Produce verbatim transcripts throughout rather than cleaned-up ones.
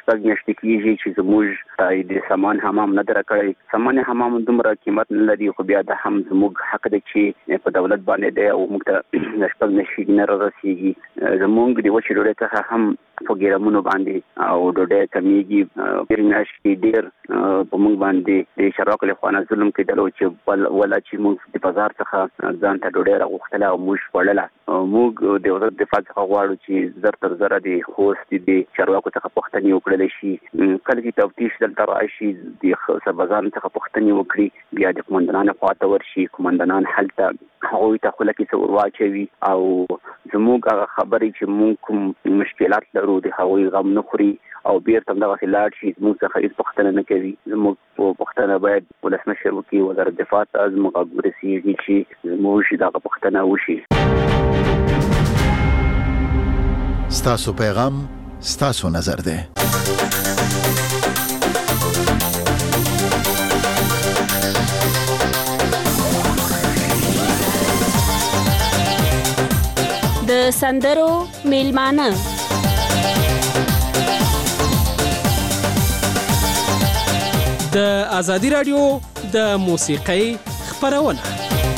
شپږ میاشتې کېږي چې زموږ ته د سامان حمام نه درکړی. سامان حمام دومره قیمت نه لري، خو بیا د هم زموږ حق دی چې په دولت باندې دی او موږ ته د شپږ میاشتې نه رارسېږي. زموږ د وچې ډوډۍ څخه هم په ګیرمونو باندې او ډوډۍ کمیږي. ډېرې میاشتې ډېر په موږ باندې د چارواکو له خوا نه ظلم کېدلو چې ولا چې موږ د بازار څخه ځان ته ډوډۍ راغوښتله او موږ خوړله. موږ د وزارت دفاع څخه غواړو چې زر تر زره د خوست د چارواکو څخه پوښتنې وکړل شي. کله چې تفتیش دلته راشي د سربازانو څخه پوښتنې وکړي، بیا د قومندانانو خواته ورشي، قومندانان هلته هغوی ته خوله کې څه ور واچوي او زموږ هغه خبرې چې موږ کوم مشکلات لرو د هغوی غم نه خوري او بیرته همدغسې لاړ شي. زموږ څخه هېڅ پوښتنه نه کوي. زموږ پوښتنه باید ولسمشر وکړي، وزارت دفاع ته زموږ غږ ورسېږي چې زموږ دغه پوښتنه وشي. ستاسو پیغام ستاسو نظر دی. د سندرو میلمانه د ازادي رادیو د موسیقۍ خپرونه.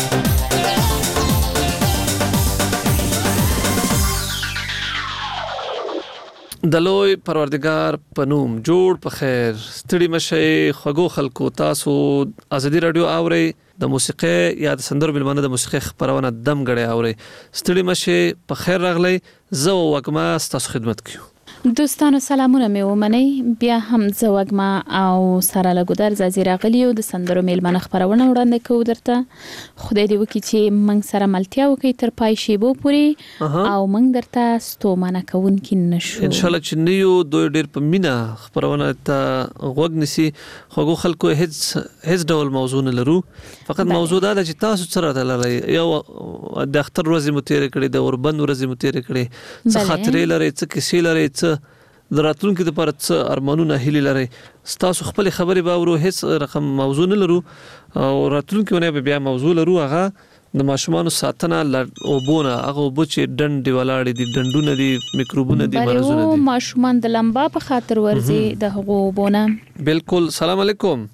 د لوی پروردگار پنوم جوړ په خیر. ستړي مشي خوګو خلکو، تاسو ازادي رادیو اوري د موسیقۍ یا د سندرو میلمانه د موسیقۍ خبرونه دم غړي اوري. ستړي مشي په خیر راغلی. زه وګما ستاسو خدمت کوم. دوستانو سلامونه مې ومنئ. بیا هم زه وګما او سره لګودر زازي راغلی او د سندرو میلمانه خبرونه وړاندې کوو درته. خدای دې وکړي چې موږ سره ملتیا وکړي تر پای شیبو پورې او موږ درته ستومانه کوونکي نشو. ان شاء الله چې نیو دوی ډېر په مینا خبرونه ته غوږ نسی. خوګو خلکو هیڅ هیڅ ډول موضوع نه لرو، فقط موضوع دا ده چې تاسو سره لري یو د اختر ورځې متیر کړي، د اوربند ورځې متیر کړي، څه خاطرې لري، څه کیسې لري، څه د راتلونکي لپاره څه ارمانونه هیلې لري. ستاسو خپل خبرې به ورو، هیڅ رقم موضوع نه لرو او راتلونکي ونه بیا موضوع لرو. هغه د ماشومانو ساتنه او بونه، هغه وبو چې ډنډ ولاړې دي، ډنډونه دي، میکروبونه دي، مرزونه دي. ماشومان د لمبا په خاطر ورځي د هغو بونه. بالکل. سلام علیکم.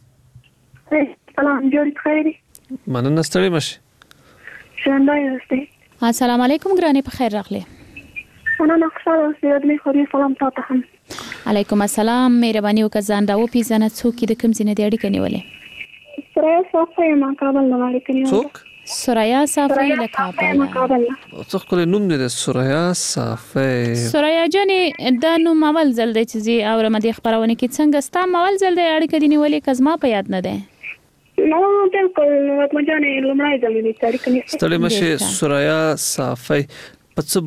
سلام جوړ خیری. مننه ستړي مشه. شاندای هستی. السلام علیکم ګراني، په خیر راغلی. انا نقصان اوسې د خوري سلام تاسو هم. علیکم السلام. مهرباني وکړه ځان راو پیژنه څوک د کوم ځای د اړیکې نیولې. سوریا صافی ما کابل نه اړیکې نیولې. څوک؟ سوریا صافی له کابل. څوک کله نوم دې سوریا صافی. سوریا جانې دا نوم اول ځل دی چې زی او رمدي خبرونه کې څنګه ستا اول ځل دی اړیکې دی نیولې کزما په یاد نه ده. نو بالکل وته جانې لمړای ځل دی اړیکې نیولې. ستړي مشه سوریا صافی. پڅ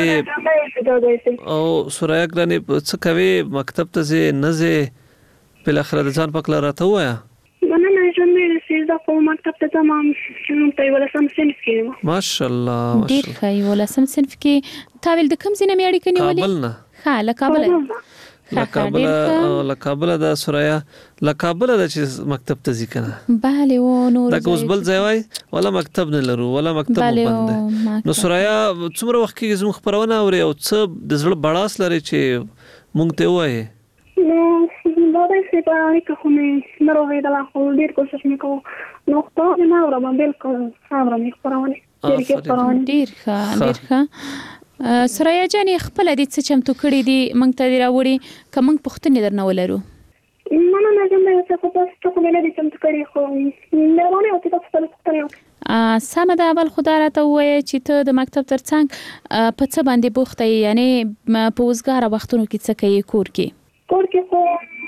بوخته او سوریا ګرانی څه کوي؟ مکتب ته ځې نه ځې؟ بل اخر د ځان پکلا راته وایا. نه نه ژوند مې سیزا په مکتب ته تمام په ولسم صنف کې. ماشاءالله ډیر ښه. ولسم صنف کې تا ویل د کوم ځای نه اړیکې نیولې؟ کابل نه. ها له کابل. له کابل له کابل د سوریا له کابل د چې مکتب ته ځي کنه. bale و نو دا کوس بل ځای وای ولا مکتب نه لرو ولا مکتب بند. نو سوریا څومره وخت کې زموږ خبرونه اوري او څه د زړه بڑاس لري چې مونږ ته وایي؟ نو دا د سپارې کوم نه راوي دا خو ډیر کوشش وکاو نو ته نه اورم بالکل خبره مې خبرونه ډیر ښه ډیر ښه. سوریا جانې خپل دې څه چمتو کړی دي مونږ ته راوړي که مونږ پوښتنې درنه ولرو؟ نه نه نه زما څه په تاسو خو نه دي چمتو کړی خو نه ونه او تاسو خپل پوښتنه سمه ده. اول خدا راته ووایه چې ته د مکتب ترڅنګ په څه باندې بوخته یې، یعنې په اوزګاره وختونو کې څه کوې کور کې؟ کور کې خو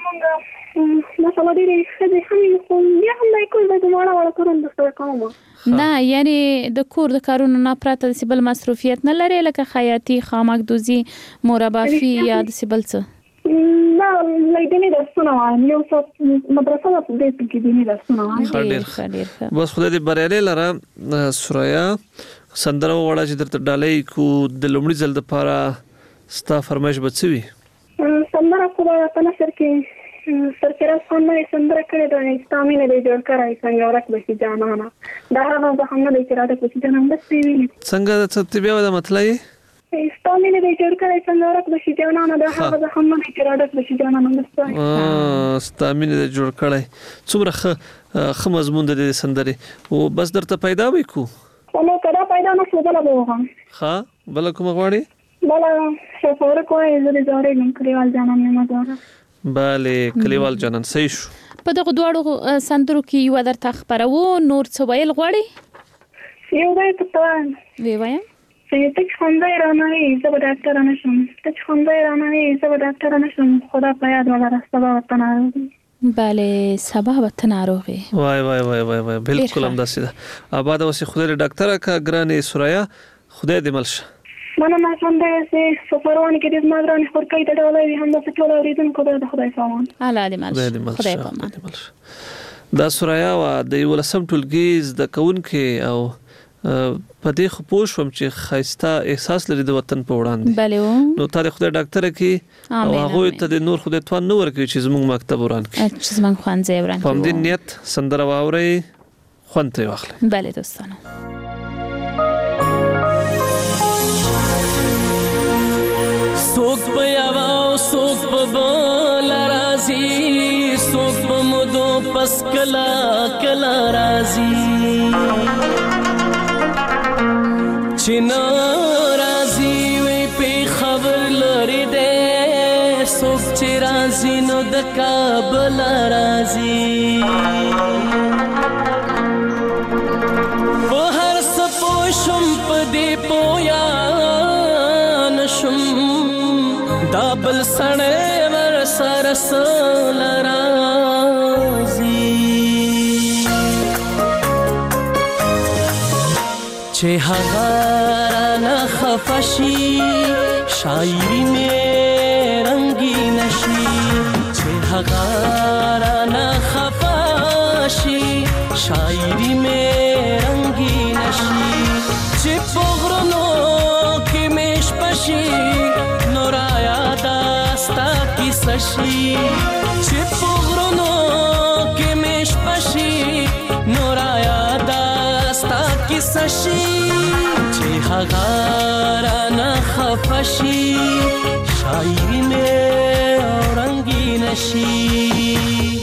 مونږ مثلا ډېرې ښځې هم خو بیا هم دا کور د واړه واړه کارونه درسره کوم. نه یعنې د کور د کارونو نه پرته داسې بل مصروفیت نه لرې لکه خیاطي، خامک دوزي، مربافي یا داسې بل څه؟ نه لای دیني درسونه وایم، یو څه مدرسه ده په دې کې دیني درسونه وایم. ډېر ښه. بس خدای دې بریالۍ لره. سوریا سندره وغواړه چې درته ډالۍ کو د لومړي ځل دپاره ستا فرمایش به څه وي؟ سندره خو به په نثر کې سرفراز خان نوې سندره کړې ده ستا مینه دې جوړ کړی څنګه ورک به شي جانانه. دا هغه به هم نه دی چې راته په شي جانان بس پرې ویلي. څنګه څه بیا د مطلع یې؟ استامینه د جوړ کړی څنګه راک بشي جانانه د هغه د هم نه کې راډک بشي جانانه مستای اه استامینه د جوړ کړی څومره خ خ مضمون د سندري او بس درته پیدا وکړو نو کدا پیدا نه شو بل به وغم ها بل کوم غواړي بل شفور کوی زری زوري نن کلیوال جانان نه مزاره bale کلیوال جانان صحیح شو په دغه دواړو سندرو کې یو درته خبرو نور څه ویل غواړي یو وای ته وی وایم چې ته څنګه رانه یې زه به ډاکټر نه شم ته څنګه رانه یې زه به ډاکټر نه شم خدا په یاد ولا سبا وطن bale سبا وطن ناروغي وای وای وای وای وای بالکل هم داسې ده آباد اوسې خدای ډاکټر کا ګرانې سوریا خدای دې ملشه منه ما څنګه چې سفرونه کې دې مادران خور کوي ته ډولې هم د ټول اوریدونکو د خدای سامان الله دې ملشه خدای پامان دا سوریا وا د ولسم ټولګیز د کون کې او په دې خو پوه شوم چې خایسته احساس لري د وطن په وړاندې بله نو تاریخ د ډاکټر کې او هغه ته د نور خدای توان نو ورکوي چې زموږ مکتب وران کې چې زموږ خوانځي وران په دې نیت سندره واوري خوند ته واخلي بله دوستانو سوک په یاو سوک په بل راځي سوک په مودو پس کلا کلا راځي چنا راځي وي په خبر لري دې سوک چې راځي نو د کابل راځي په هر څه پوښم په دې پویا نشم دا بل سړی ور سره سل راځي چې هغه رانه خفه شي شاعري مې رنګین شي چې هغه رانه خفه شي شاعري مې رنګین شي چې په غرونو کې مې شپه شي نو را یاداستا کیسه شي چې په غرونو کې مې شپه شي نو را یاداستا کیسه شي چې هغه رانه خفه شي شاعري مې رنګین شي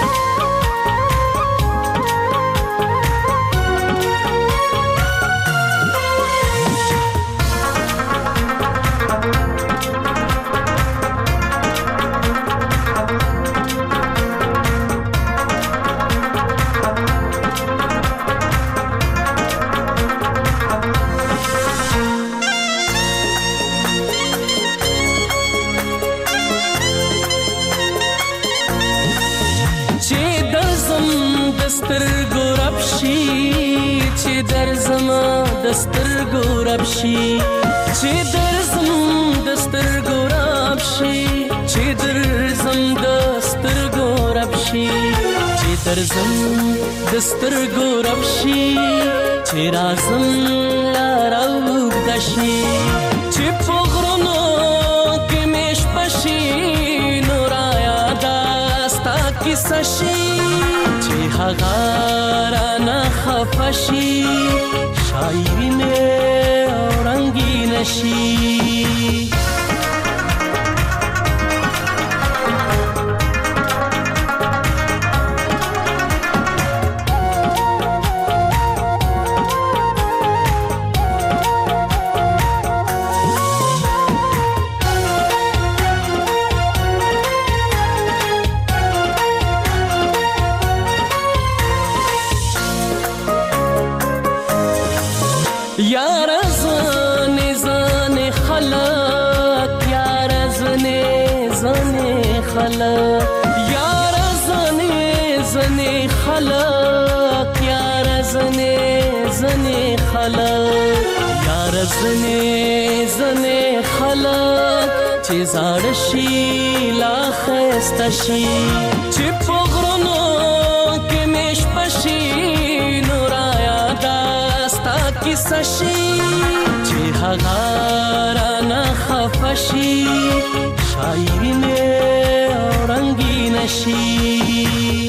سترګو رب شي چې درځم د سترګو رب شي چې درځم د سترګو رب شي چې درځم د سترګو رب شي چې درځم د سترګو رب شي چې راځم لار اوږده شي چې په غرونو کې مې شپه شي نو را یاداستا کیسه شي هغه رانه خفه شي شاعري مې رنګین شي یار زنه زنه خلق یار زنه زنه خلق یار زنه زنه خلق یار زنه زنه خلق یار زنه زنه خلق چې زړه شي لا خسته شي چې په غرونو کې مې شپه شي نو را یاداستا کیسه شي چې هغه رانه خفه شي شاعري مې رنګین شي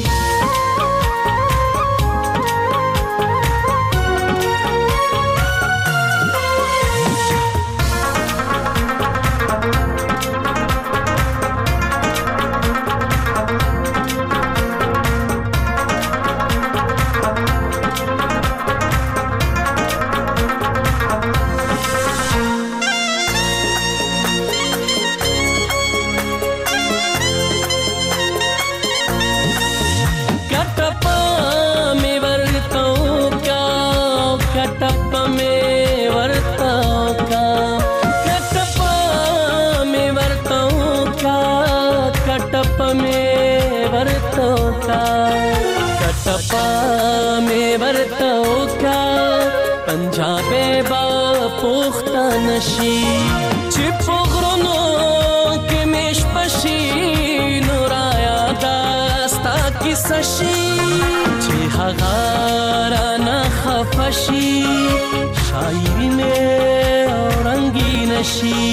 ورته وکړه کټپا مې ورته وکړه پنجابي با پوښتنه شي چې په غرونو کې مې شپه شي نو رایاده ستا کیسه شي چې هغه رانه خفه شي شاعري مې او رنګینه شي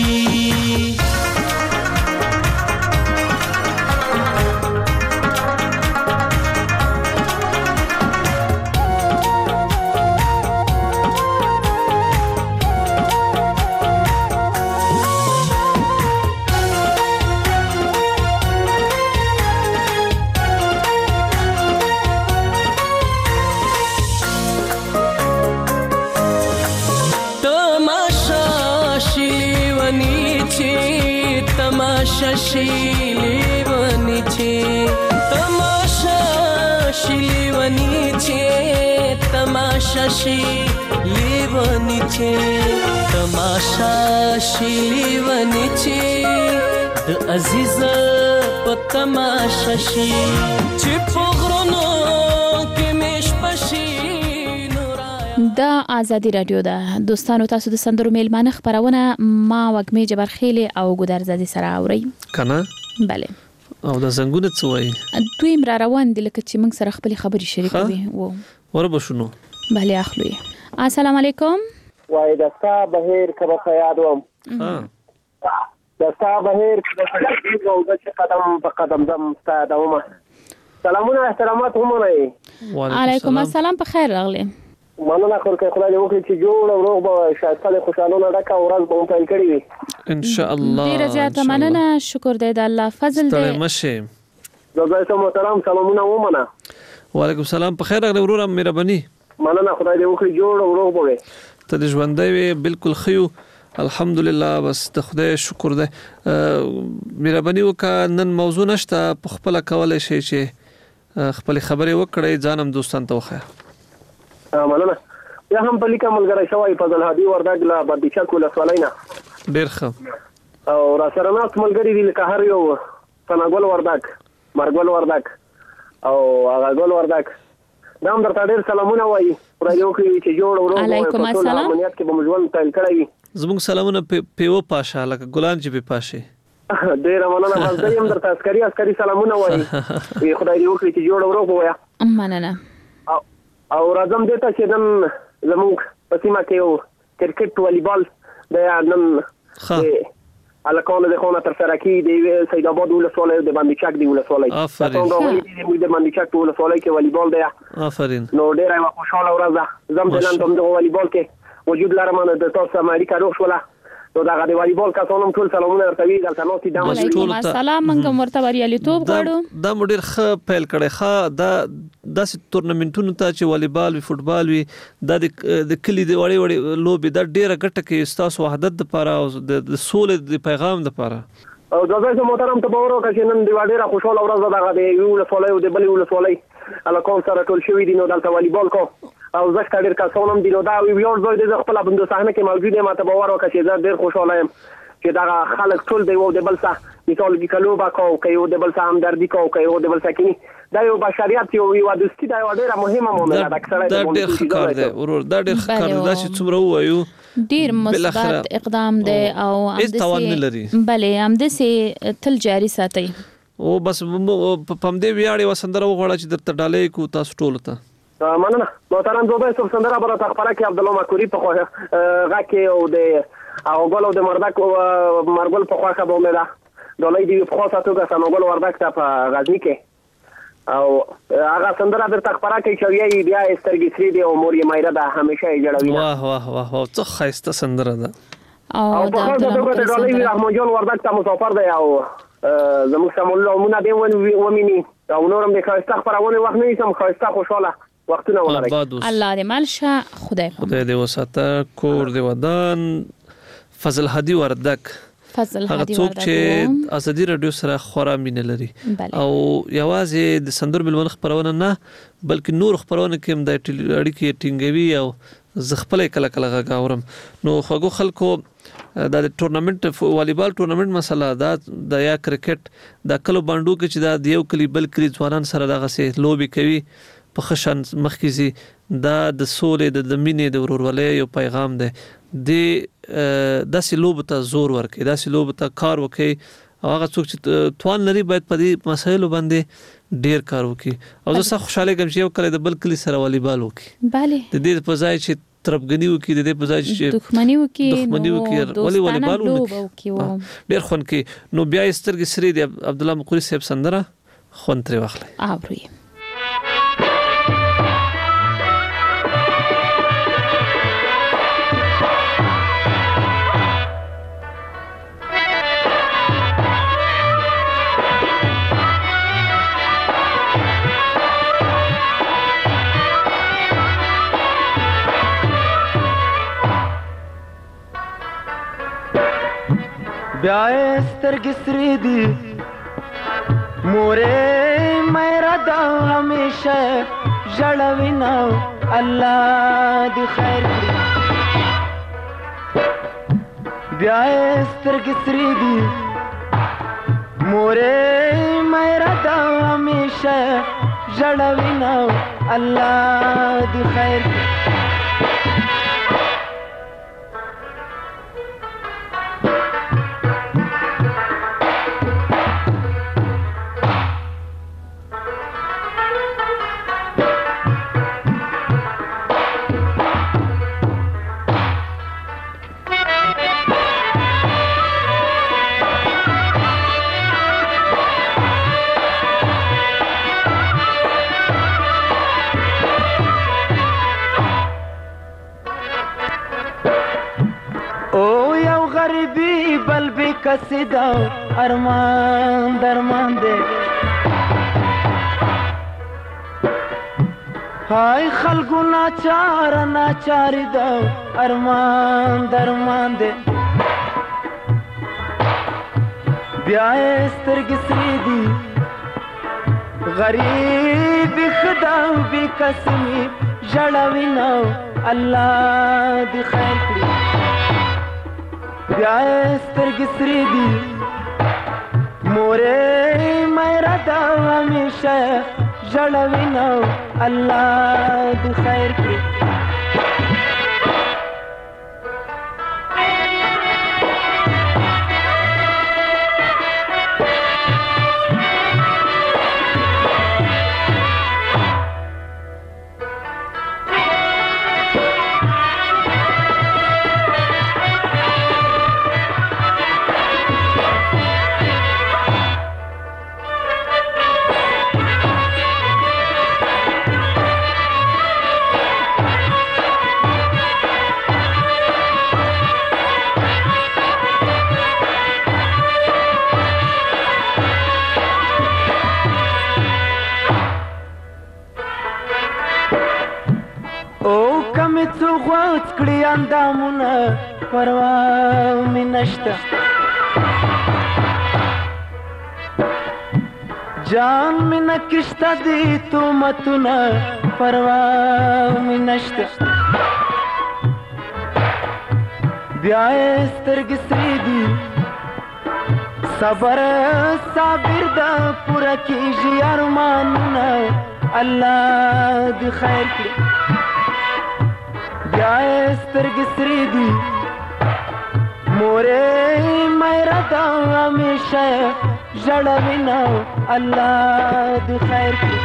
تماشا شیلی ونی چه تماشا شیلی ونی چه تماشا شیلی ونی چه تماشا شیلی ونی چه د عزیز په تماشا شي چې په غرونو کې مش پشي دا آزادی رادیو ده دوستانو تاسو د سندرو میلمانه خبرونه ما وګمې جبرخیل او ګودر زادي سره اوري کنه bale او د زنګونه څه وایي دوی مر روان دي لکه چې موږ سره خپل خبري شریکوي وو وربه شنو bale اخلوي السلام علیکم وای دستا بهیر کبه یادوم ها دستا بهیر کبه یادوم او د قدم په قدم دم ستادومه سلامونه احترامات هم نه علیکم السلام په خیر راغلی مننه خو که خدای دې وکړي چې جوړ او روغ به شایسته خوشالونه ډکه ورځ به مو پیل کړي وي ان شاء الله ډیره زیاته مننه شکر دی د الله فضل دی ستړی مشه زه محترم سلامونه ومنه وعلیکم السلام په خیر راغلی وروره مهرباني مننه خدای دې وکړي جوړ او روغ به ته د ژوندی وي بالکل خیو الحمدلله بس د خدای شکر دی مهرباني وکړه نن موضوع نشته په خپله کولی شئ چې خپلې خبرې وکړئ ځان هم دوستان ته وښیه مننه یا هم په لیکه ملګری شوی فضل هادي وردګ له بندیچک ولسوالۍ نه ډېر ښه او را سره ناست ملګري دي لکه هر یو ثناګل وردګ مرګل وردګ او هغه ګل وردګ دا هم درته ډېر سلامونه وایي خدای دې وکړي چې جوړ او روغ علیکم السلام امنیت کې به مو ژوند پیل کړی وي زموږ سلامونه پیو پاشا لکه ګلان چې پې پاشي ډېره مننه بس دی هم درته عسکري عسکري سلامونه وایي خدای دې وکړي چې جوړ او روغ ووایه مننه او راځم دې ته چې نن زموږ په سیمه کې یو کرکټ والیبال د نن هلکانو د خونه ترسره کېږي د سید آباد ولسوالۍ د بندیچک د ولسوالۍ آفرین موږ د بندیچک په ولسوالۍ کې والیبال دی آفرین نو ډېره یوه خوشحاله ورځ ده زه هم د نن په همدغه والیبال کې وجود لرم نو د تاسو سره اړیکه روغ شوله نو دغه د والیبال کسانو هم ټول سلامونه ورته وي دلته ناستي دا وعلیکم السلام موږ هم ورته بریالیتوب غواړو دا مو ډېر ښه پیل کړی ښه دا داسې تورنمنټونو ته چې والیبال وي فوټبال وي دا د کلي د وړې وړې لوبې دا ډېره ګټه کوي ستاسو وحدت دپاره او د سولې د پیغام دپاره او دا ځای محترم ته به وروکړه چې نن د یوه ډېره خوشحاله ورځ ده دغه د یوې ولسوالۍ او د بلې ولسوالۍ هلکان سره ټول شوي دي نو دلته والیبال کو او زه ښه ډېر کسان هم دي نو دا ویاړ ځای دی زه خپله بندو صحنه کې موجود یم ته باور وکړه چې زه ډېر خوشحاله یم چې دغه خلک ټول د یو د بل څخه مثال کې لوبه کوو که یو د بل څخه همدردي کوو که یو د بل څخه کیني دا یو بشریت یو یوه دوستي دا یوه ډېره مهمه معامله ده دا ډېر ښه کار دی ورور دا ډېر ښه کار دی دا چې څومره ووایو ډېر مثبت اقدام دی او هیڅ تاوان نه لري بلې همداسې تل جاري ساتئ او بس په همدې ویاړ یوه سندره وغواړه چې درته ډالۍ کړو تاسو ټولو ته مننه محترم زوبه صاحب سندره به راته خپره کړي عبدالله مکوري په غږ کې او د او ګل او د مردک مرګل په خواخه به مې ده ډالۍ دې په خاصه توګه سنوګل وردک ته په غزني کې او هغه سندره درته خپره کړي چې یې بیا سترګې سرې دي او مور یې مایره ده همیشه یې جوړوي واه واه واه واه څه ښایسته سندره ده او په خاصه توګه د ډالۍ رحمان جان وردک ته مسافر دی او زموږ سمولونه دې ومیني او نورم د ښایسته خپرونې وخت نه نیسم ښایسته خوشحاله وختونه ولرئ الله دې مل شه خدای خدای دې وساته کور دې ودان فضل هادي وردک فضل هادي وردک چې ازادي رادیو سره خورا مینه لري او یوازې د سندرو میلمانه خپرونه نه بلکې نور خپرونه کې هم د اړیکې ټینګوي او زغپل کله کله غاورم نو خوګو خلکو دا ټورنمنت والیبال ټورنمنت مسله دا د یا کرکټ د کلو باندو کې چې دا دیو کلی بل کلی ځوانان سره دغه سي لوبي کوي په خشن مخکزي دا د سولې د مینې د ورورولۍ یو پیغام دی د داسې لوب ته زور ورکړي داسې لوب ته کار وکړي او هغه څوک چې توان لري باید په دې مسایلو باندې ډیر کار وکړي او زه سخت خوشاله کوم چې یو کله د بل کلی سره والیبال وکړي bale د دې په ځای چې تربګنی وکړي د دې په ځای چې دښمنی وکړي دښمنی وکړي ولی والیبال وکړي ډیر خون کې نو بیا سترګې سری دی عبد الله مقری صاحب سندره خون تر واخلي اوري بیا سترګې سرې دي مورې مېرا دا همیشه ژړوي نو الله دې خیر کړي بیا سترګې سرې دي مورې مېرا دا همیشه ژړوي نو الله دې خیر کړي کسیدا ارمان درمان دے ہائے خلقو ناچار ناچاری دا ارمان درمان دے بیائے سترگی سری دی غریب خدا بی قسمی جڑاوی نو اللہ دی خیر کری بیا سترګې سرې دي مورې مېرا دا همیشه ژړوي نو الله دې خیر کړي کړي اندامونه پروا مې نشته جان مې نکشته دي تهمتونه پروا مې نشته بیا سترګې سرې دي صبر صابر ده پوره کېږي ارمانونه الله دې خیر کړي بیا سترګې سرې دي مورې مېرا دا همیشه ژړوي نو الله دې خیر کړي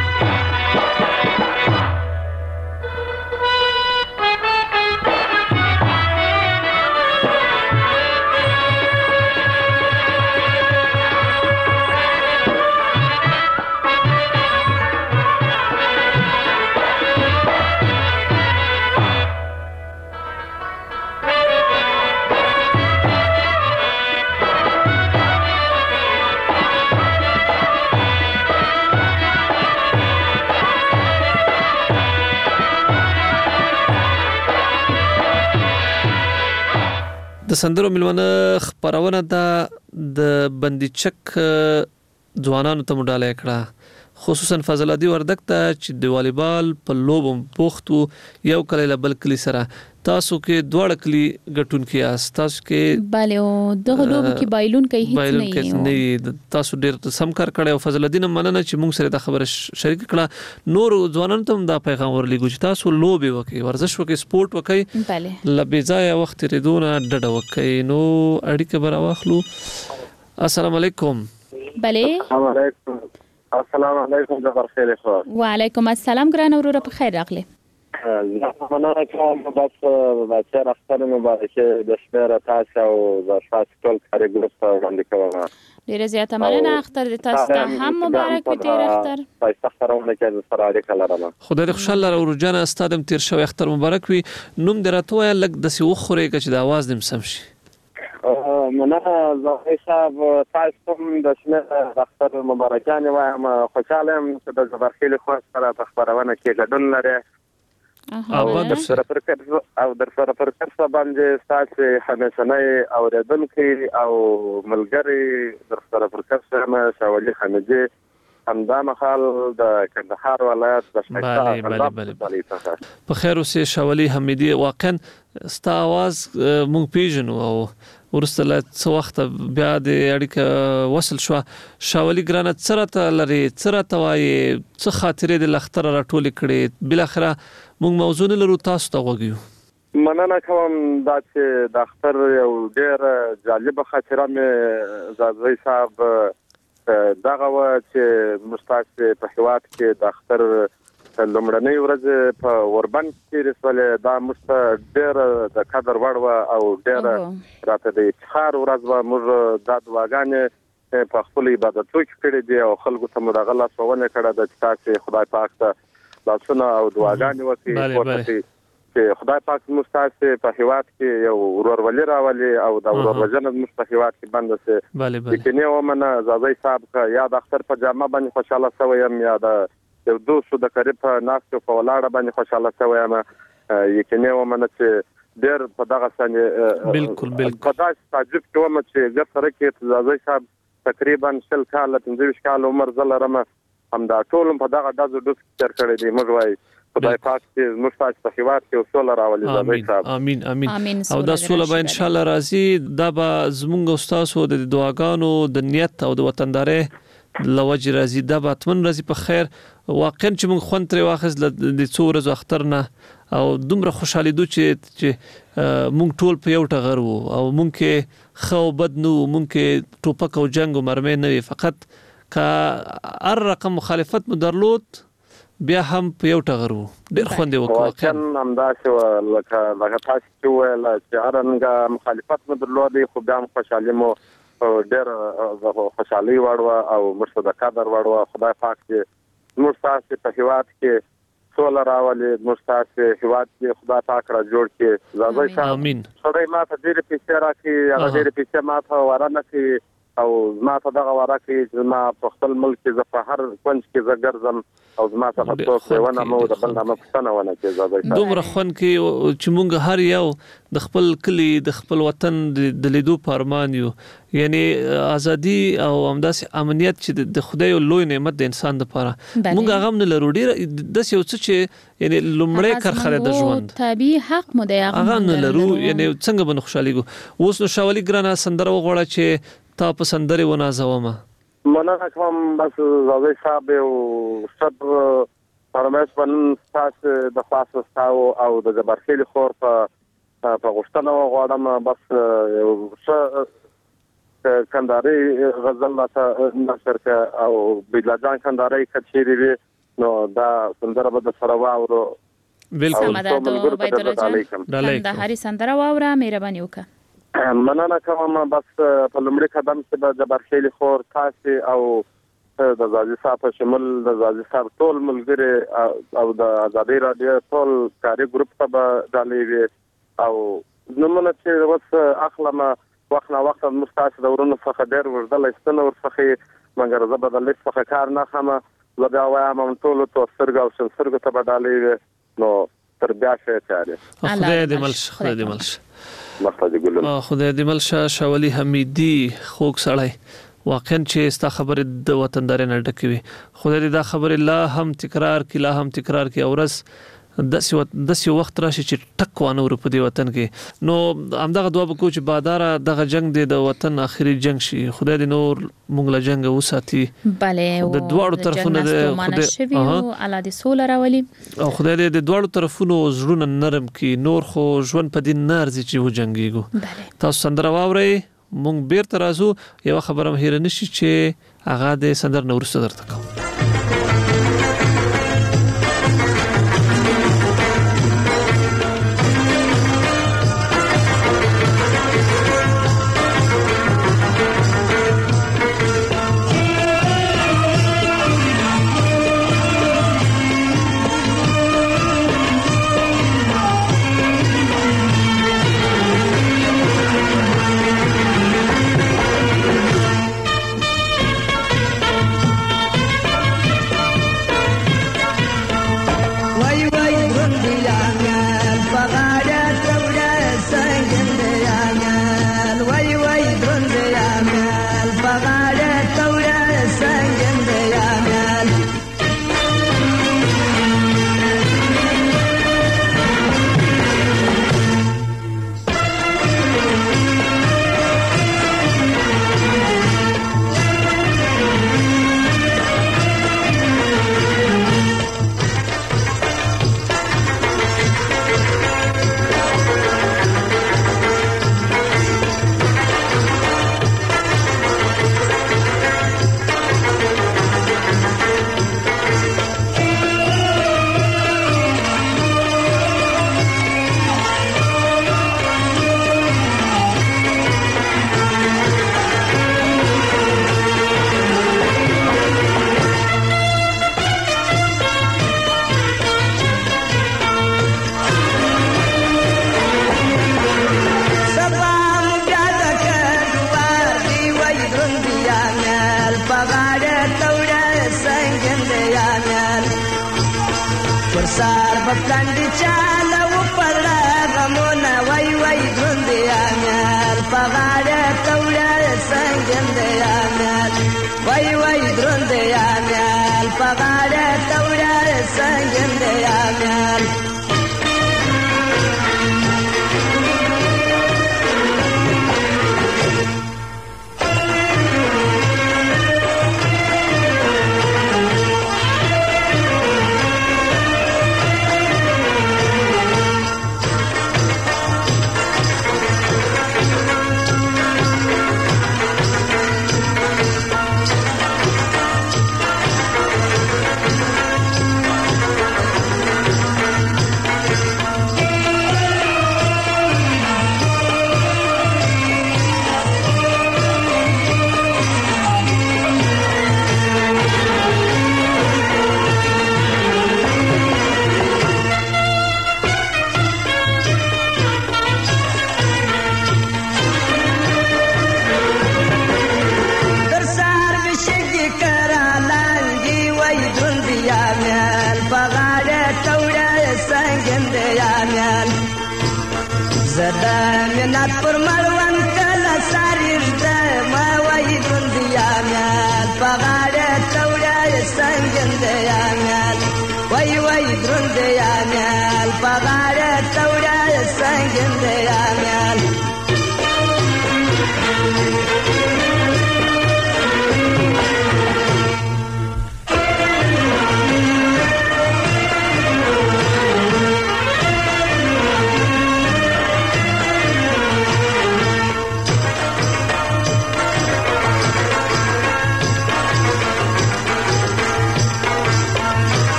د سندرو ملونه خبرونه ده د بندي چک ځوانانو ته مډاله کړه خصوصا فضل الدین وردک ته چې د والیبال په لوبو بوخت وو یو کلی له بل کلی سره تاسو کې دواړه کلی ګټونکي یاست تاسو کې bale او دغه لوبو کې بایلون کوي هیڅ نه نه تاسو ډېر سم کار کړی او فضل الدین مننه چې موږ سره د خبره شریک کړه نور ځوانانو ته دا پیغام ورلېږو چې تاسو لوبې وکړئ ورزش وکړئ سپورت وکړئ bale ل بېځایه وخت تېرېدو نه ډډه وکړئ نو اړیکه به راواخلو السلام علیکم bale السلام علیکم جبر خیر خو وعلیکم السلام ګران وروره په خیر راغلی زه مننه کوم بس بچا اختر مبارکه د شمیر تاسو او د تاسو ټول کاري ګروپ ته وړاندې کوم ډیره زیاته مننه اختر تاسو ته هم مبارک وي ډیر اختر تاسو خبرونه کې سره اړیکه لرم خدای دې خوشاله لرو ورجانه استادم تیر شوی اختر مبارک وي نوم درته لګ د سی وخوري چې د आवाज دم سم شي مننه زه صاحب تاسو هم د شمیر اختر مبارکانه وایم خوشاله یم چې د زبرخیل خو سره په خبرونه کې ګډون لري او در سره پر کړه او در سره پر کړه باندې تاسو همیشنه اوریدونکو او ملګری در سره پر کړه ما شاولي حمدي همدا مخال د کندهار ولایت د شایسته په خیر اوسه شاولي حمدي واقعا ستا आवाज مونږ پیژنو او ورسته له څو وخت بیا د اړیکه وصل شو شاولي ګرانه سره لري سره توای څه خاطرې د لختر راټول کړي بل اخره مونږ موضوع لرو تاسو ته وګیو مننه کوم دا چې د اختر یو ډیر جالب خاطره مې زازوی صاحب دغه و چې مستاسه په هواد کې د اختر لومړنۍ ورځ په وربند کې رسول دا مست ډیر د قدر وړ او ډیر راته د افتخار ورځ و موږ د دواګانې په خپل عبادتو کې کړې دي او خلکو ته مدغله سوونه کړه د تاسو خدای پاک ته لاسونه او دعاګانې وکړي ورته چې خدای پاک مستاسه په هواد کې یو ورورولي راولي او د ورورولۍ مستحوات کې بند سي لیکنه ومنه زازای صاحب کا یاد اختر په جامه باندې خوشاله سویم یا د یو دوه د قریب ناس په ولاړه باندې خوشاله سویم لیکنه ومنه چې ډېر په دغه ثانیه بالکل بالکل په داس تعجب کوم چې د سره کې زازای صاحب تقریبا شل کال پنځه کال عمر زلرمه هم دا ټول په دغه دازو د تر کړی دی موږ وای خدای پاک دې مستاج په هیواد کې وسوله راولي زابې صاحب امين امين او دا سوله به ان شاء الله راځي دا به زمونږ استادو د دعاګانو د نیت او د وطنداري لوجه راځي دا به اتمن راځي په خیر واقعا چې موږ خوند تر واخز د څو ورځې اختر نه او دومره خوشحالي دو چې چې موږ ټول په یو ټغر وو او موږ کې خو بد نو موږ کې ټوپک او جنگ او مرمۍ نه فقط کا ار رقم مخالفت مدرلوت بیا هم په یو ټغر وو ډېر خوند وکړ واقعا هم دا چې لکه لکه تاسو چې ویل چې ارنګ مخالفت مدرلوت خو بیا هم خوشحالي مو ډېر خوشحالي وړو او مرصد قدر وړو خدای پاک دې مرصد په هیواد کې سوله راولي مرصد هیواد کې خدای پاک را جوړ کې زازای صاحب امين خدای ما ته دې پیسې راکړي هغه دې پیسې ما ته ورانه کړي او زما ته دغه ورکه چې ما په خپل ملک کې زه په هر کونج کې زه ګرځم او زما ته تاسو ونه مو د بل نامه پښتنه ونه کې زابې دومره خون کې چې مونږ هر یو د خپل کلی د خپل وطن د لیدو پرمان یو یعنی ازادي او همداسې امنیت چې د خدای لوی نعمت د انسان لپاره مونږ هغه نه لرو ډیر د یو څه چې یعنی لومړی کرخره د ژوند طبيعي حق مو دی هغه نه لرو یعنی څنګه بن خوشاليږو اوس نو شاولي ګرانه سندره وغوړه چې تا په سندره و نازومه مننه کوم بس زاوی صاحب او صبر فرمایش باندې تاسو د خاص تاسو او د جبرخیل خور په په غشتنه غواړم بس یو څه کنداري غزل ته نشر او بلادان کنداري کچيري نو دا سندره به سره واورو بالکل سمادو بيدل جان دا هري سندره واوره مهرباني وکړه مننه کوم بس په لومړي قدم کې د جبرخیل خور تاسو او د زازي صاحب شمول د زازي صاحب ټول ملګری او د ازادي رادیو ټول کاري ګروپ ته ډالې او نمونه چې وس اخلمه وخت نه وخت مستاس دورونو څخه ډېر وردل استنه ورڅخه مګر زه بدل څخه کار نه خمه زه دا وایم ټول تو سرګ او سرګ ته ډالې نو تر بیا شه چاره خدای دې ملش خدای دې ملش مخته ګلم خدای دې ملشه شاولي حمیدي خوږ سړی واقعا چې ستا خبره د وطندار نه ډکوي. خدای دې دا خبره لا هم تکرار کی لا هم تکرار کی اورس داسې داسې وخت راشي چې ټک وانه ور په دې وطن کې. نو همدغه دعا وکړو چې باداره دغه جنگ دی د وطن اخري جنگ شي. خدای دې نور مونږ له جنگ وساتي. بله د دواړو طرفونو د خدای الله دې سوله راولي او خدای دې د دواړو طرفونو زړونه نرم کړي. نور خو ژوند په دې نه ارزي چې وجنګيږو. تاسو سندره واورئ مونږ بیرته راځو. یو خبره مې هیر نشي چې هغه د سندر نور څه درته کوم.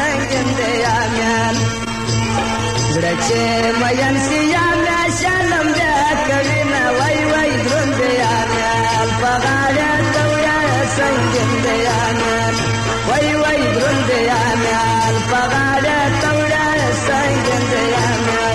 چې مېن سي یا مې شلم پغاړه تویا سنگین دیانان وای وای درون دیانان پغاړه تویا سنگین دیانان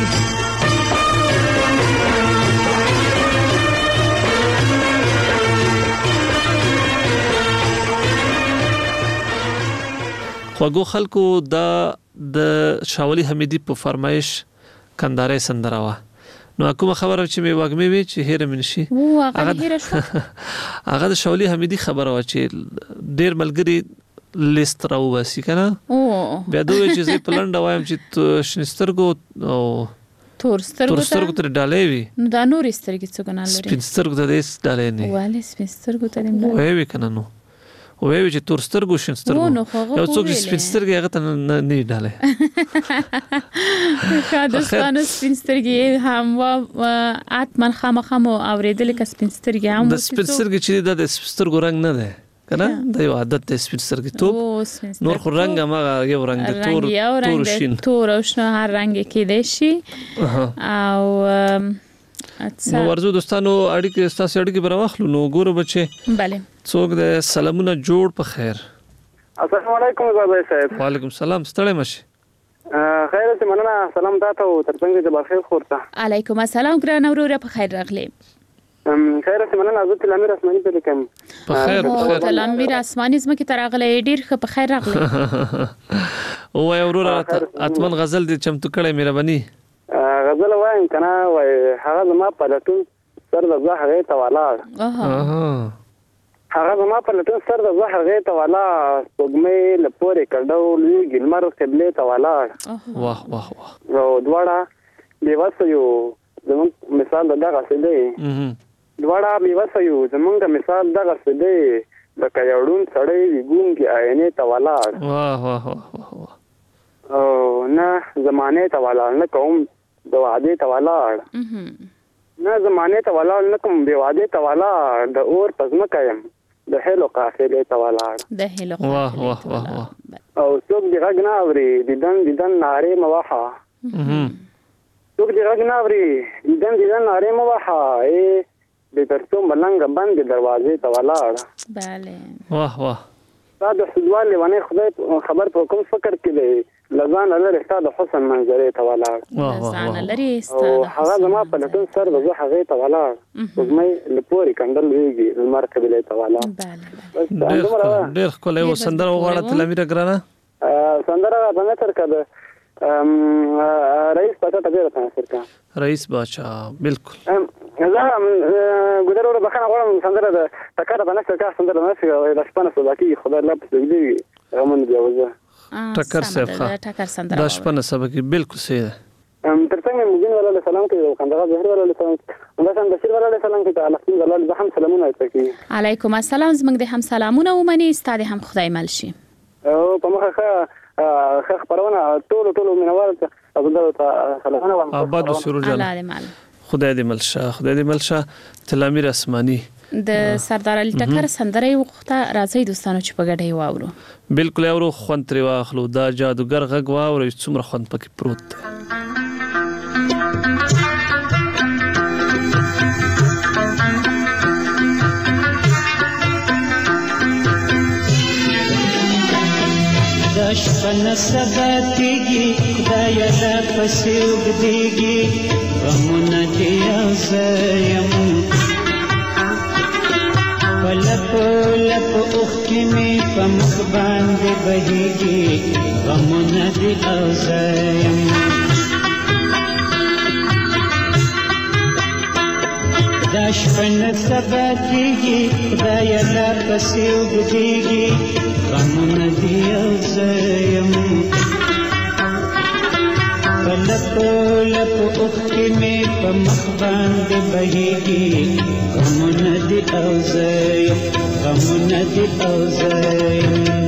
خواږو خلکو دا د شاولی حمیدی په فرمایش کندارې سندره وا نو کومه خبره چې می واګمې وی چې هیر منشي هغه هیر شو هغه د شاولی حمیدی خبره وا چې ډیر ملګری لیست راو وسی کنه او بیا دوی چې زه پلند وایم چې شنسترګو او تورسترګو تورسترګو تر ډالې وی نو دا نور سترګې څنګه نه لري سپینسترګو ته دې ډالې نه والي سپینسترګو ته نه وی وی کنه نو وې چې تورسترګو شنسترګو یو څوک سپینسترګي هغه ته نه ډاله کا دوستانو سپینسترګي هم وا اتمن خامخمو اوریدل ک سپینسترګي هم د سپینسترګي چې د سپینسترګو رنگ نه ده کنه د یو عادت د سپینسترګي توپ نور خو رنگ هغه یو رنگ د تور تور شین تور او شنو هر رنگ کې دی شي او نو ورزو دوستانو اړیکې ستاسو اړیکې براوخلو نو ګورو بچي bale څوک د سلامونه جوړ په خیر السلام علیکم زابای صاحب وعلیکم السلام ستړی مشه خیر ته مننه سلام تاسو ترڅنګ د بخیر خورته علیکم السلام ګران اوروره په خیر راغلی خیر ته مننه حضرت الامیر اسماني په لیکم په خیر په خیر الامیر اسماني زما کې تراغلی ډیر ښه په خیر راغلی او اوروره اتمن غزل دې چمتو کړی مهرباني غزل وایم کنه وای هغه زما په لټون سر د زه هغه ته ولاړ اها هغه زما په لټون سر د زه هغه ته ولاړ سپوږمۍ له پورې کډو لوی ګلمر قبله ته ولاړ واه واه واه او دواړه بیوسه یو زموږ مثال دغه څه دی دواړه بیوسه یو زموږ مثال دغه څه دی لکه یو ډون سړی ویګون کې آینې ته ولاړ واه واه واه او نه زمانه ته ولاړ نه کوم د وعده ته ولاړ نه زمانه ته ولاړ نه کوم د وعده ته ولاړ د اور پزما کایم د هلو قافله ته ولاړ د هلو واه واه واه او څوک دی غږ نه اوري دیدن دیدن ناره مواحه څوک دی غږ نه اوري دیدن دیدن ناره مواحه ای د ترڅو ملنګ بند دروازې ته ولاړ bale واه واه دا د سدوال ونه خدای خبر په کوم فکر کې دی لزان لري ستاسو حسن منظرې ته ولاړ لزان لري ستاسو هغه زما په لټون سر د زه هغه ته ولاړ زمې لپوري کندل ویږي لمر قبله ته ولاړ ډېر خپل یو سندره وغواړه تل امیر ګرانه سندره باندې تر کده رئیس پتا ته ډېر تاسو کا رئیس باچا بالکل زه ګذرو بخنه غواړم سندره د تکره باندې کا سندره نه د شپنه سوداکي خدای الله په دې غمن دی وځه ټکر صاحب ښه ټکر سندره د شپنه سبق بالکل صحیح ده ترڅنګ موږ نه ولا سلام کوي کندغه زهر ولا سلام مثلا بشیر ولا سلام کوي الحمد لله زه هم سلامونه کوي علیکم السلام زموږ د هم سلامونه ومني ستاسو هم خدای مل شي او په مخه ښه خبرونه ټول ټول منوال ته ابو سلامونه آباد سرور جان خدای دې ملشه خدای دې ملشه تل امیر اسماني د سردار علي ټکر سندره وخته راځي دوستانو چې په ګډه واورو بالکل اورو خوند تر واخلو دا جادوګر غږ واورو څومره خوند پکې پروت دی دشپن سبا تیگی خدای را پسی اگدیگی غمون دیا زیم پلپ لپ اخکی می پمخ باند بہیگی غمون دیا زیم دشپن سبا تیگی خدای را پسی اگدیگی غمون دیا زیم پلپ لپ اخی میں پمخ باند بہیگی غمون دیا زیم غمون دیا زیم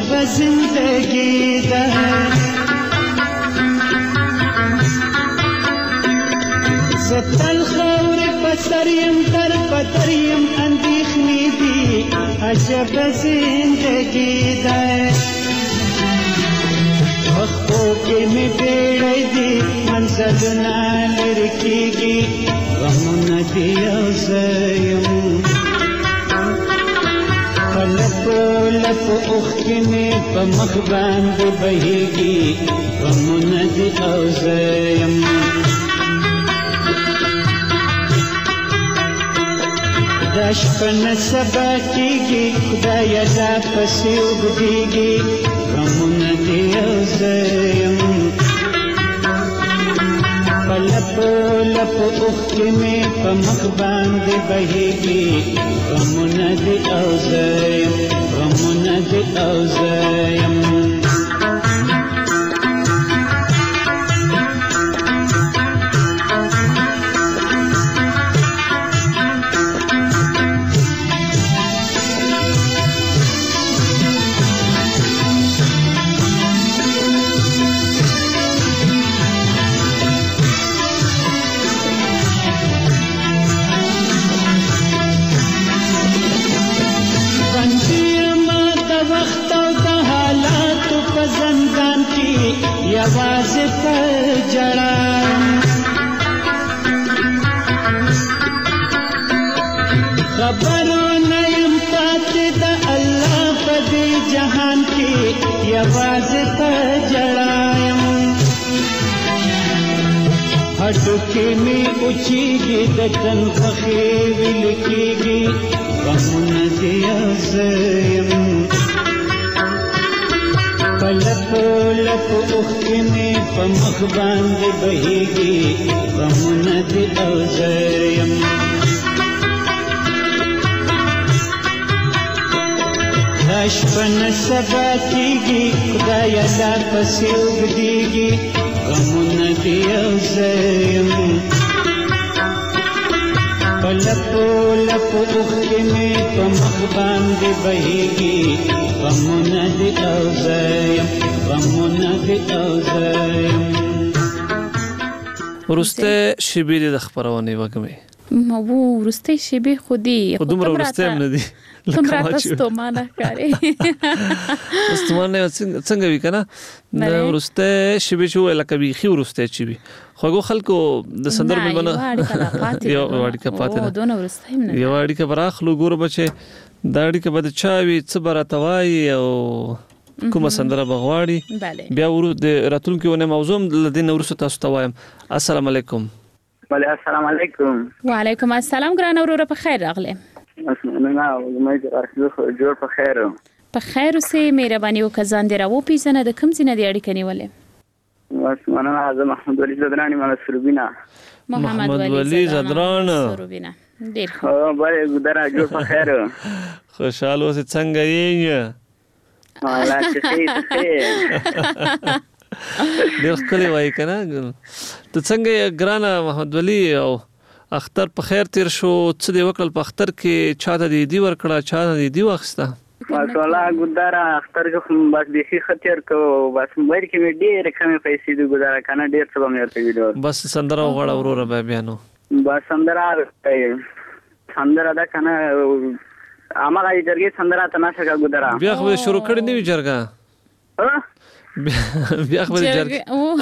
عجب زندگی ده زتل خور پسریم در پتریم اندیخنی دی عجب زندگی ده وختو کې می بیړې دی منزلونه لري کېږي غمونه دی او زیم لپ لپ اوښکې مې په مخ باندې بهېږي غمونه دي او زه یم دا شپه نه سبا کېږي خدایه دا پسې اوږدېږي غمونه دي او زه یم په لپو لپو اوښکې مې په مخ باندې بهېږي غمونه دي او زه یم غمونه دي او زه یم یوازې په جړا خبرو نه یم پاتې د الله په دې جهان کې یوازې په جړا یم هډوکې مې اوچېږي د تن پښې ویل کېږي غمونه دي او زه یم لپو لپو اوښکې مې په مخ باندې بهېږي غمونه دي او زه یم دا شپه نه سبا کېږي خدایه دا پسې اوږدېږي غمونه دي او زه یم په لپو لپو اوښکې مې په مخ باندې بهېږي غمونه دي او زه یم غمونه دي او زه یم وروسته شیبې د خپرونې وګمې مو وروسته شیبې خو دي خو دومره وروسته هم نه دي تمرا تستومانه کاری تستومانه څنګه وی کنه د وروسته شیبې چې لکه بیخي وروسته چې وي خو خلکو د سندر ملمنه یو واړی کا پاتې او دونه وروسته هم نه یو واړی کا براخلو ګور بچي دا اړیکه بد چاوي څه براتوي او کومه سندره بغواړي بیا ورو د راتلونکو ونه موضوع لدین ورسره تاسو ته وایم السلام علیکم وعلیکم السلام علیکم وعلیکم السلام ګران اورور په خیر راغله نه مې جوړ په خیر په خیر اوسې مهرباني وکړه دې راو پیژنه د کوم ځینې د اړیکې نیولې واسمانه اعظم محمد ولی زدرانی مال سروبینا محمد ولی زدران سروبینا ډیر ښه بله ګدرا جوړ په خیر خوشاله اوسې څنګه یې الله چې ډیر ښکلی وایي کنه ته څنګه ګرانه محمد ولی او اختر په خیر تیر شو څه دی وکړل په اختر کې چاته دی دی ورکړه چاته دی دی واخسته ماشاءالله ګدارا اختر کې بس به خطر کو بس موبایل کې مې ډېر کمې پیسې دی ګدارا کنه ډېر څه مې ورته ویډیو بس سندره وغړه وروره به بیانو بس سندره سندره دا کنه امه غي جرګې سندره تماشا کا ګدارا بیا خو شروع کړی نیو جرګه ها بیا خو جرګه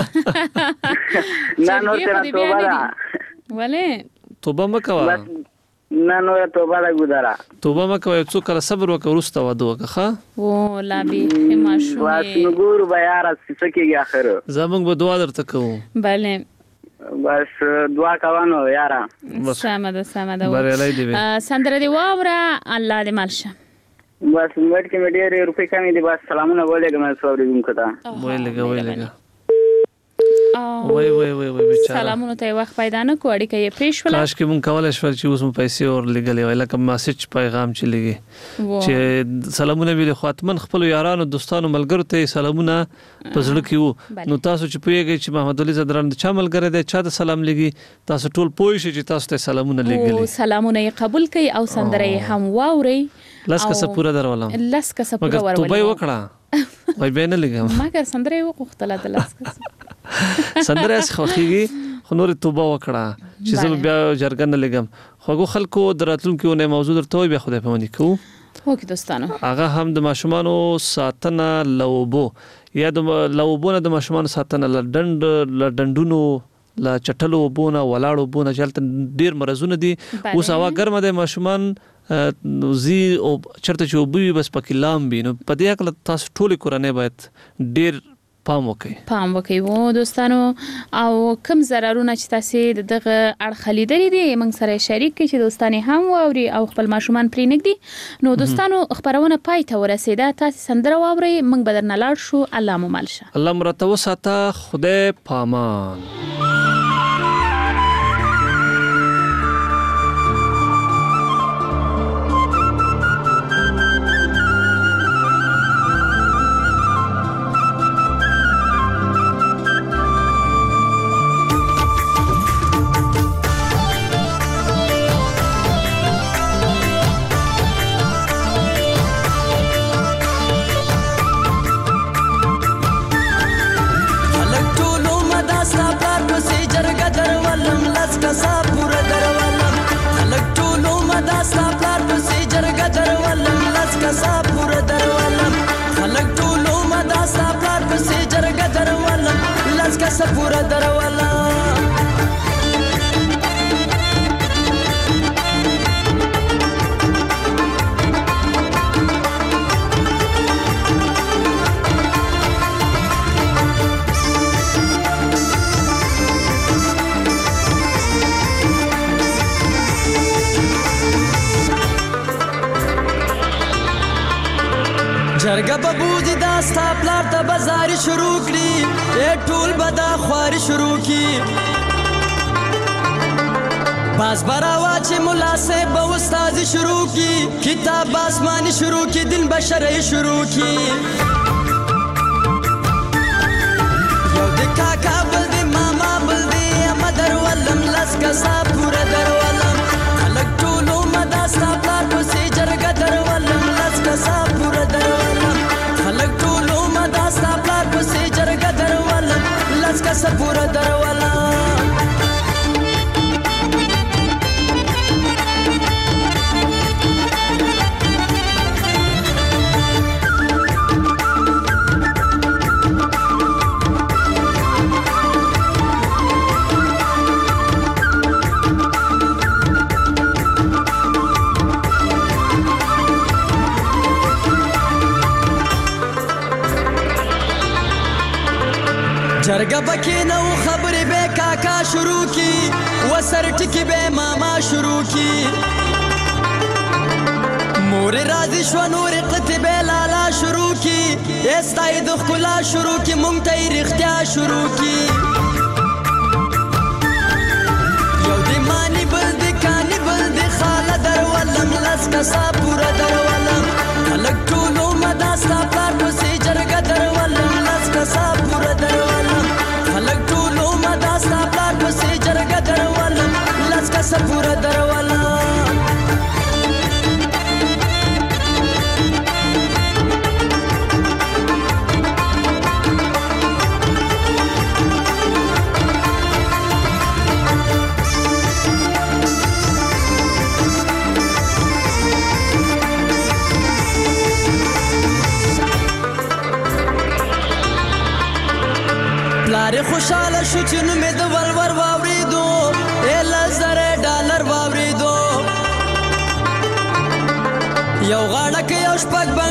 نه نو تر توبه ولې توبه مکوا نه نو توبه لا ګدارا توبه مکوا یو څو کله صبر وکړه ورسته ودو وکړه او لا به ماشومه واس نګور بیا را سکیږي اخر زمونږ به دعا درته کوو bale بس دعا کوانو یارا سمه ده سمه ده بریالي دی سندره دی واوره الله دې مالشه بس موږ کې مې ډېر روپې کمې دي بس سلامونه ولېګم سوري کوم کته ولېګا ولېګا وای وای وای وای بیچاره سلامونه ته وخت پیدا نه کوړی کې پېښول کاش کې مونږ کولای شو چې اوس مو پیسې اور لګلې وای لکه میسج پیغام چې لګي چې سلامونه ویل خاطمن خپل یارانو دوستانو ملګرو ته سلامونه پزړه کې وو نو تاسو چې پوهیږئ چې محمد علي زدران د چا ملګری دی چا ته سلام لګي تاسو ټول پوه شئ چې تاسو ته سلامونه لګلې سلامونه قبول کړئ او سندره هم واوري لاس کسه پورا درولم لاس کسه پورا ورولم توبه وکړه وای به نه لګم مګر سندره یو غوښتله د لاس سندره اس خوخیږي خو نور توبه وکړه چې زه بیا جرګن نه لګم خوګو خلکو دراتونکو نه موضوع درته بیا خدای په منی کو اوکې دوستانو هغه هم د ماشومانو ساتنه لوبو یا د لوبو نه د ماشومانو ساتنه لډند لډندونو لا چټلو بونه ولاړو بونه چلته ډیر مرزونه دي اوس هوا ګرمه ده ماشومان زی او چرته چې وبوي بس پکې لام بي نو په دې اکل تاسو ټول کورنۍ باید ډیر پام وکړئ پام وکړئ وو دوستانو او کوم ضررونه چې تاسو دغه اړخ لیدلې دي موږ سره شریک کړئ چې دوستانه هم واوري او خپل ماشومان پرې نګدي نو دوستانو خبرونه پای ته ورسیده تاسو سندره واوري موږ بدرنه لاړ شو الله مو مال شه الله مرتبه ساته خدای پامان سپورا دروالا جرګه ببوزي دا ستا پلار ته بازار شروع کړي اے ټول بدا خواري شروع کی باز براوا چې مولا سے به استاد شروع کی کتاب آسمانی شروع کی دین بشری شروع کی یو د کاکا بل د ماما بل د مدر ولم لس کسا پورا در ولم خلق ټولو مدا ستا پلار په سي جرګه در ولم لس کسا پورا در خلق ټولو مدا ستا پلار په سي جرګه در ولم لس کسا پورا در ولم جرګه پکې نو خبرې به کاکا شروع کی وسر ټکی به ماما شروع کی مور راضي شو نور قطبه لالا شروع کی استای د خلا شروع کی مونږ ته رښتیا شروع کی یو دی مانی بل دی کانی بل دی خاله در ولم لس کسا پورا در ولم خلق ټولو مدا ستا پلار په سي جرګه در ولم لس کسا پورا در ولم خلق ټولو مدا ستا پلار په سي جرګه در ولم لس کسا پورا در ولم پلار خوشاله شو چې نو مې د ولور واوریدو ال زره ډالر واوریدو یو غاړه کې یو شپږ